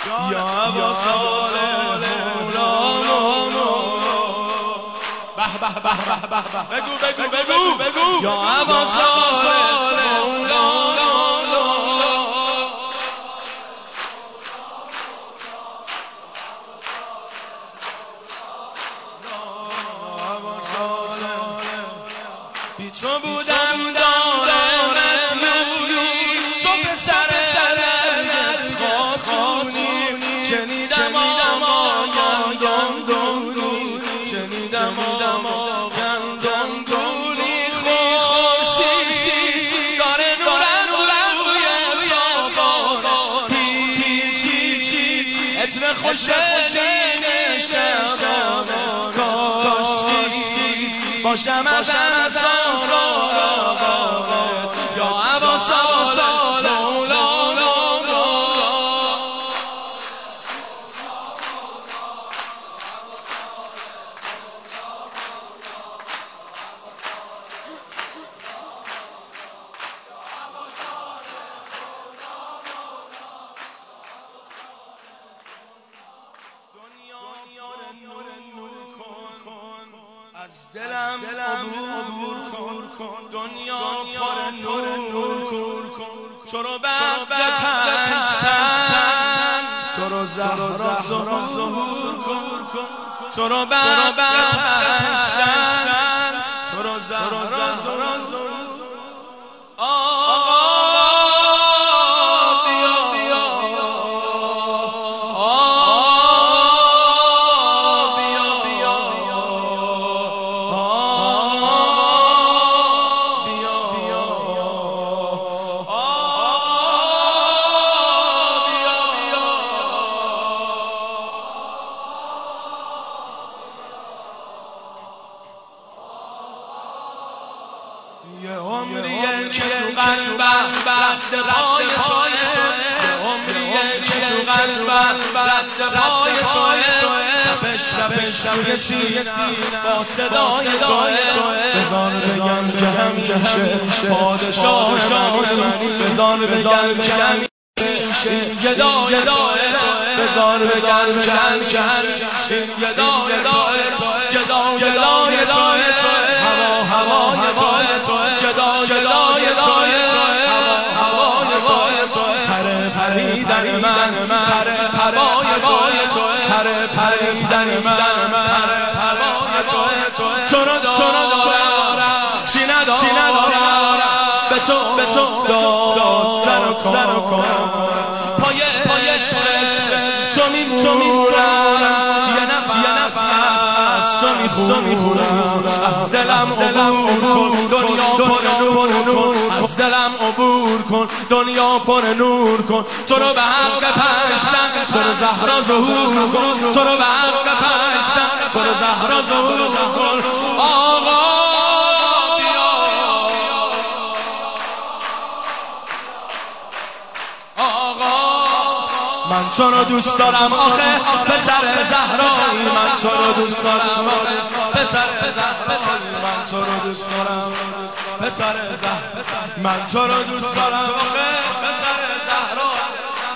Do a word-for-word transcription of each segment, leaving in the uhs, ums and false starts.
یا ابا صالح به به به به به بگو بگو بگو بگو یا ابا صالح بی تو بودم داره مدلولی تو پسر نرگس خاتونی شنیدم آقا گندم شنیدم آقا گندم گولی خورشید داره نورن روی صافان پیچی عطر خوش نین شبان کاشکی باشم از انصار یا ابا صالح از دلم عبور کن دنیا پر نور کن تو رو برق پشتن تو رو زهرا ظهور کن تو رو برق پشتن تو رو زهرا ظهور یه عمریه که تو قلبم رد پای توه یه عمریه که تو قلبم رد پای توه تپش تپش توی سینم با صدای توه بذار بگم که همیشه پادشاه منی بذار بگم که همیشه این گدای توه بذار بگم که همیشه این گدای توه گدا گدای توه هوا هوای توه جدا جدای توه هوا هوای توه پر پریدن من پر هوای توه پر پریدن من پر هوای توه تو رو دارم چی ندارم به تو به تو داد سر و کار پای عشق تو میمونم یه نفس از تو میخورم از دلم عبور کن دنیا پر نور کن از دلم عبور کن دنیا پر نور کن تو رو به حق پشتن تو رو زهرا ظهور کن تو رو به حق پشتن تو رو زهرا ظهور کن آقا من تو رو دوست دارم آخه پسر زهرایی من تو رو دوست دارم پسر زهرایی من تو رو دوست دارم پسر زهرایی من تو رو دوست دارم آخه پسر زهرایی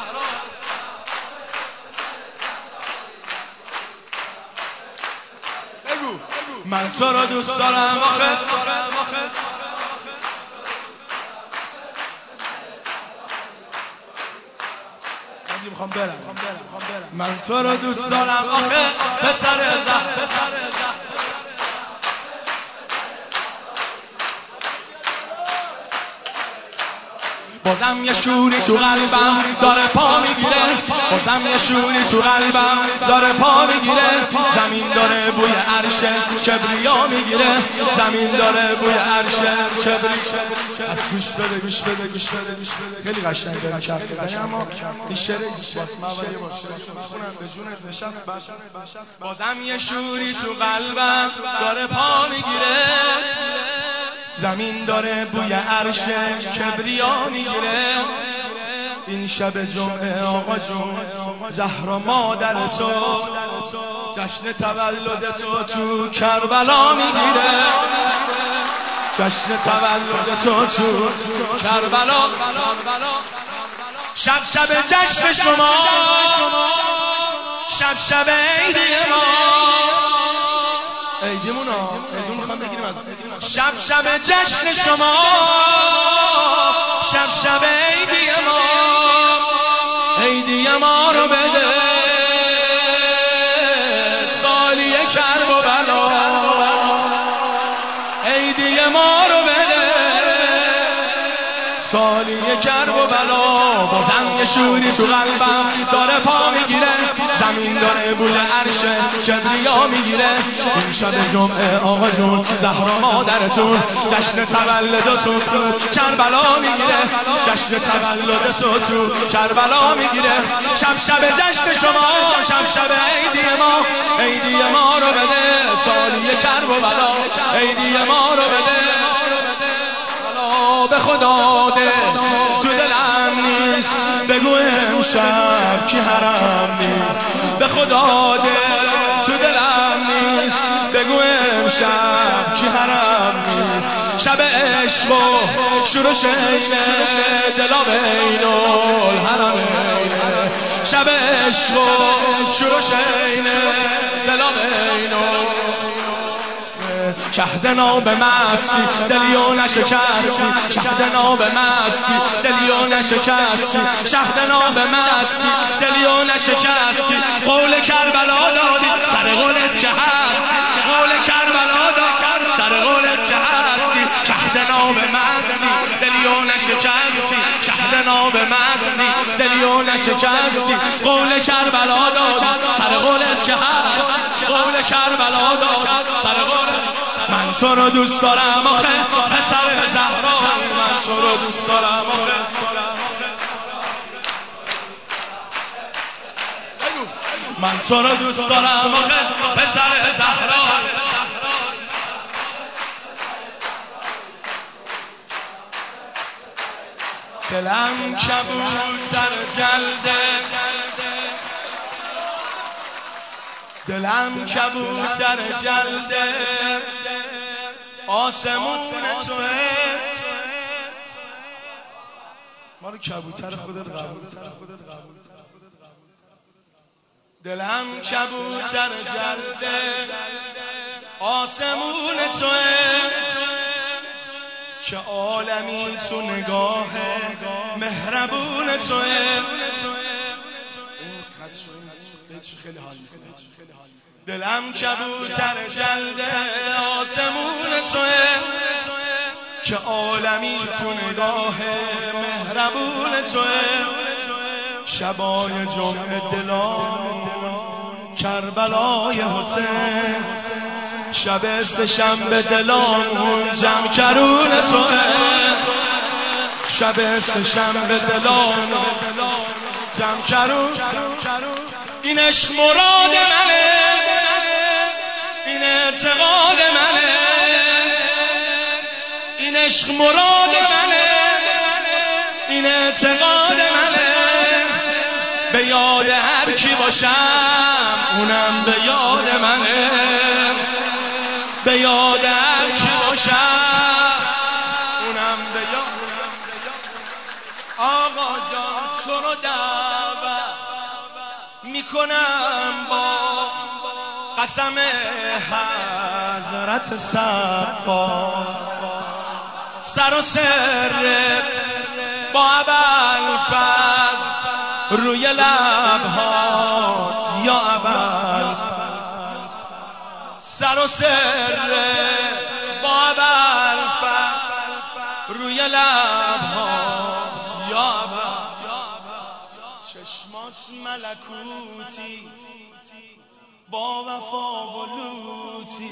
من تو رو دوست دارم آخه میخوام برم من تو رو دوست دارم آخه پسر زهر بازم یه شوری تو قلبم داره پا میگیره بازم یه شوری تو قلبم داره پا میگیره زمین داره بوی عرش کبریا میگیره زمین داره بوی عرش کبریا از گوش بده گوش بده گوش بده گوش بده خیلی قشنگ داره کف بزنی اما این شعر باس ماوری باشه میخونم به جونت نشست بازم یه شوری تو قلبم داره پا میگیره زمین داره بوی عرش کبریا میگیره این شب جمعه آقا جون زهرا مادر تو جشن تولد تو تو کربلا میگیره جشن تولد تو تو کربلا شب شب جشن شما، شب شب عید ما، عیدمون ها، عیدمون میخوام بگیریم از شب شب جشن شما، شب شب عید ما، عید ما رو بده سالی کرب و بلا، عید ما رو بده سالی کرب و بلا. بازم یه شوری تو قلبم داره پا میگیره، زمین داره بوی عرش کبریا میگیره. این شب جمعه آقا جون زهرا مادرتون جشن تولدتون تو کربلا میگیره، جشن تولدتون تو کربلا میگیره. شب شب جشن شما، شب شب عیدی ما، عیدی ما رو بده سالی کرب و بلا، عیدی ما رو بده. به خدا ده تو دلم نیست بگو امشب کی حرم نیست، به خدا ده تو دلم نیست بگو امشب کی حرم نیست. شب عشق و شروع شینه دلا بین الحرمینه، شب عشق و شروع شینه دلا بین شهدنا به مستی دلیو نشکستی، شهدنا به مستی دلیو نشکستی، شهدنا به مستی دلیو نشکستی. قول کربلا دادی سر قولت که هستی، قول کربلا دادی سر قولت که هستی. شهدنا به مستی دلیو نشکستی، شهدنا به مستی دلیو نشکستی. قول کربلا دادی سر قولت که هستی، قول کربلا دادی سر قولت. من تو رو دوست دارم آخه پسر زهرا، من تو رو دوست دارم آخه. من تو رو دوست دارم آخه پسر زهرا. دلم کبوتر جلده، دلم کبوتر جلده، آسمون توه. ما رو کبوتر خودت قبول، دلم کبوتر جلده، آسمون توه که عالمی تو نگاه مهربون توه. خیلی حال میکنه. دلم کبوتر جلده، آسمون توه که عالمی تو نگاه مهربون توه. شبای جمعه دلامون کربلای حسین، شب سه شنبه دلامون جمع کرون توه، شب سه شنبه دلامون جمع کرون. این عشق مراد منه، این اعتقاد منه، این عشق مراد منه، این اعتقاد منه. به یاد هر کی باشم اونم به یاد منه، به یاد هر کی باشم اونم به یاد. آقا جان تو رو دعوت میکنم با قسم حضرت صفا، سر و سرت با ابوالفضل روی لبهات یا ابوالفضل، سر و سرت با ابوالفضل روی لبهات یا ابوالفضل. چشمات ملکوتی با وفا و لوتی،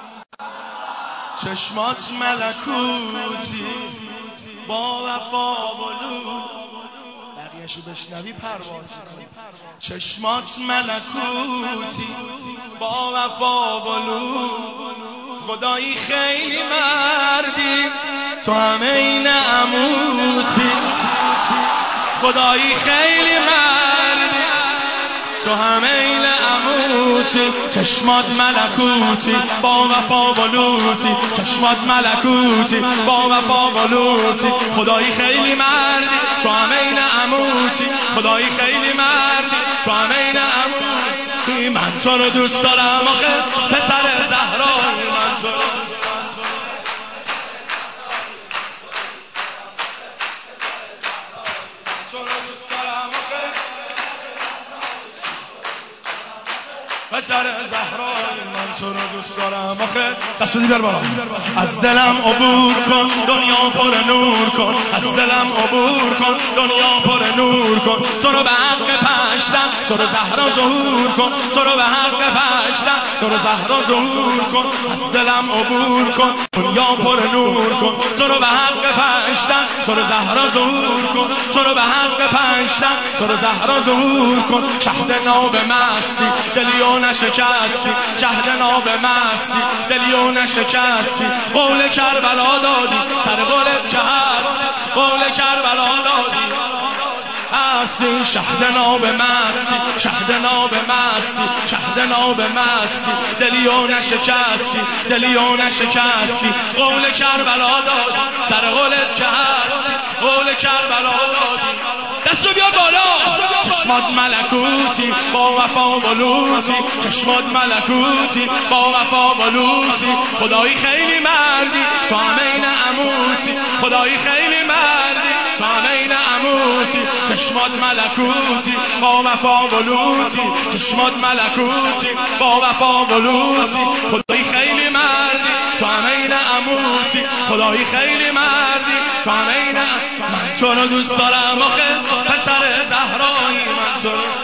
چشمات ملکوتی با وفا و لوتی. بقیه‌شو بشنوی پرواز کنی. چشمات ملکوتی با وفا و لوتی. خدایی خیلی مردی تو همه این عموتی، خدایی خیلی مردی تو همه این عموتی. لوتی، چشمات ملکوتی با وفا و لوتی، چشمات ملکوتی با وفا و لوتی. خدایی خیلی مردی تو همین عموتی، خدایی خیلی مردی تو همین عموتی. من تو رو دوست دارم آخه پسر زهرایی، من تو رو دوست دارم پسر زهرایی، من تو رو دوست دارم آخه. دستو بیار بالا. از دلم عبور کن دنیا پر نور کن، از دلم عبور کن دنیا پر نور کن. تو رو به حق پشتم تو رو زهرا ظهور کن، تو رو به حق پشتم تو رو زهرا ظهور کن. از دلم عبور کن دنیا پر نور کن، تو رو به حق پشتم تو رو زهرا ظهور کن، تو رو به حق پشتم تو رو زهرا ظهور کن. شهد ناب مستی دلیو نشکستی، شهد ناب مستی دلیو نشکستی. قول کربلا دادی سر قولت که هستی، قول کربلا دادی هستی. شهد ناب مستی، شهد ناب مستی، شهد ناب مستی دلیو نشکستی، دلیو نشکستی. قول کربلا دادی سر قولت که هستی، قول کربلا دادی. دستو بیار بالا. چشمات ملکوتی با وفا و لوتی، چشمات ملکوتی با وفا و لوتی. خدایی خیلی مردی تو همین عموتی، خدایی خیلی مردی تو همین عموتی. چشمات ملکوتی با وفا و لوتی، چشمات ملکوتی با وفا و لوتی. خدایی خیلی مردی تو همین عموتی، خدایی خیلی مردی تو همین. من تو رو دوست دارم آخه پسر زهرایی، من تو رو